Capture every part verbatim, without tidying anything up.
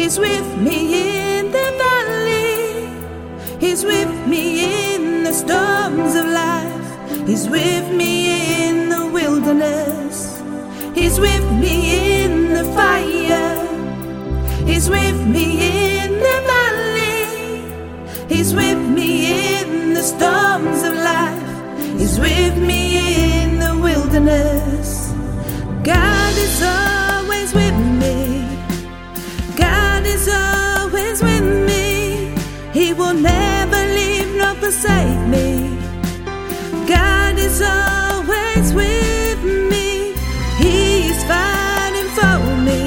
He's with me in the valley. He's with me in the storms of life. He's with me in the wilderness. He's with me in the fire. He's with me in the valley. He's with me in the storms of life. He's with me in the wilderness. God is always with me. God is always with me. He will never leave nor forsake me. God is always with me. He is fighting for me.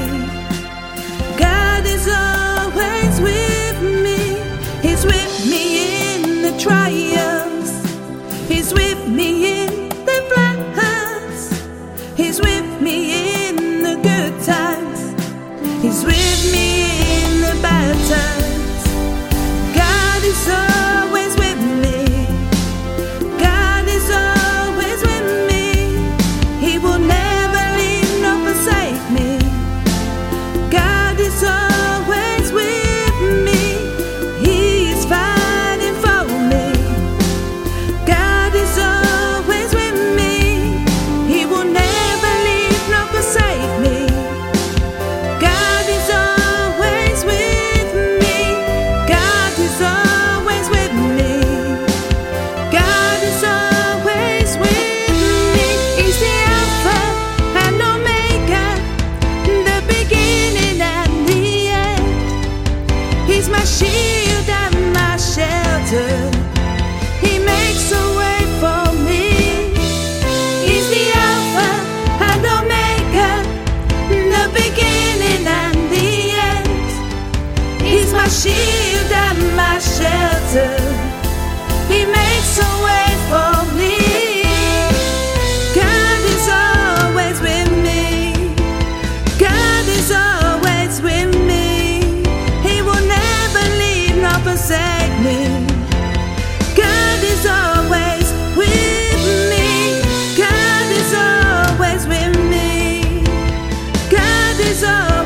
God is always with me. He's with me in the trials. He's with me in the floods. He's with me in the good times. He's with me in the bad times. God is always with me. God is always with me. He will never leave nor forsake me. God is always with me. He is fighting for me. God is always with me. He will never leave nor forsake me. God is always with me. God is always with me. God is always with me. He's the Alpha and Omega, the beginning and the end. He's my shield and my shelter. He makes a way for me. He's the Alpha and Omega, the beginning and the end. He's my shield and my shelter. He makes a way for me. God is always with me. God is always with me. He will never leave nor forsake me. God is always with me. God is always with me. God is always